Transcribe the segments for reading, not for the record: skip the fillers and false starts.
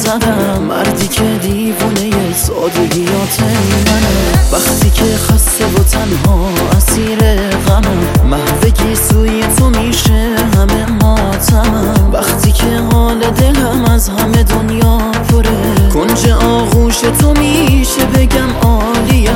زدم، مردی که دیوونه سادگیات منه. وقتی که خسته و تنها اسیر غمم، محو سوی تو میشه همه ماتمم. وقتی که حال دلم از همه دنیا پره، کنج آغوش تو میشه بگم عالیم.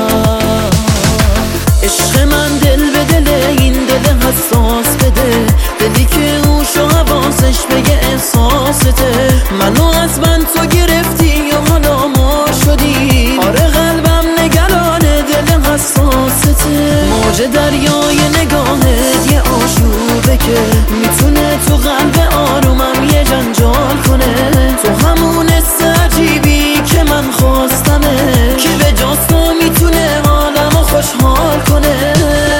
عشق من دل به دل این دل حساس بده، دلی که اوش و حواسش بگه احساسته. منو از من تو گرفتی و حالا ما شدی، آره قلبم نگرانه دل حساسته. موج دریای نگاهت یه آشوبه که میتونه تو قلب آرومم یه جنجال کنه. تو همون حس عجیبی که من خواستمه، که به جاست تو میتونه حالمو خوشحال کنه.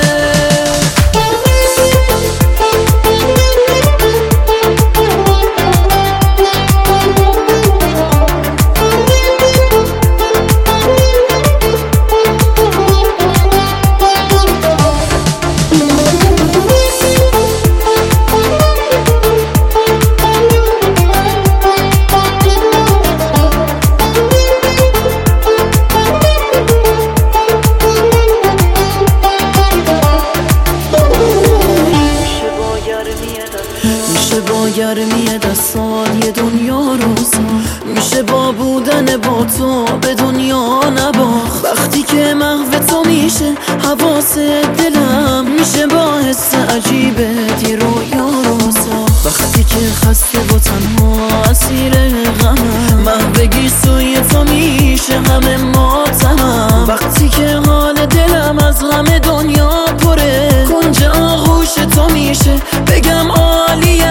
میشه با گرمی دستان یه دنیا روزا، میشه با بودن با تو به دنیا نباخت. وقتی که محو تو میشه حواس دلم، میشه با حس عجیبت یه رویا روزا. وقتی که خسته و تنها اسیر غمم، محو سوی تو میشه همه ماتمم. وقتی که حال دلم از غم دنیا پره، کنج آغوش تو میشه بگم عالیم.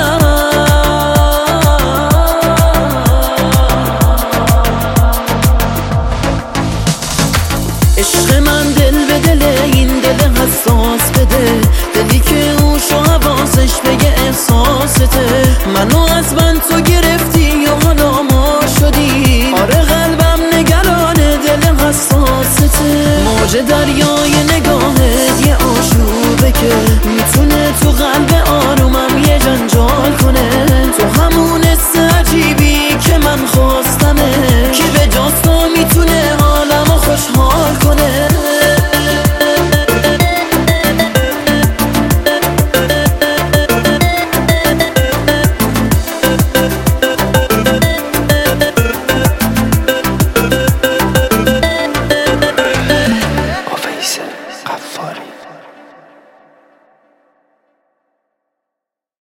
عشق من دل به دل این دل حساس بده، دلی که اوش و حواسش بگه احساسته. منو از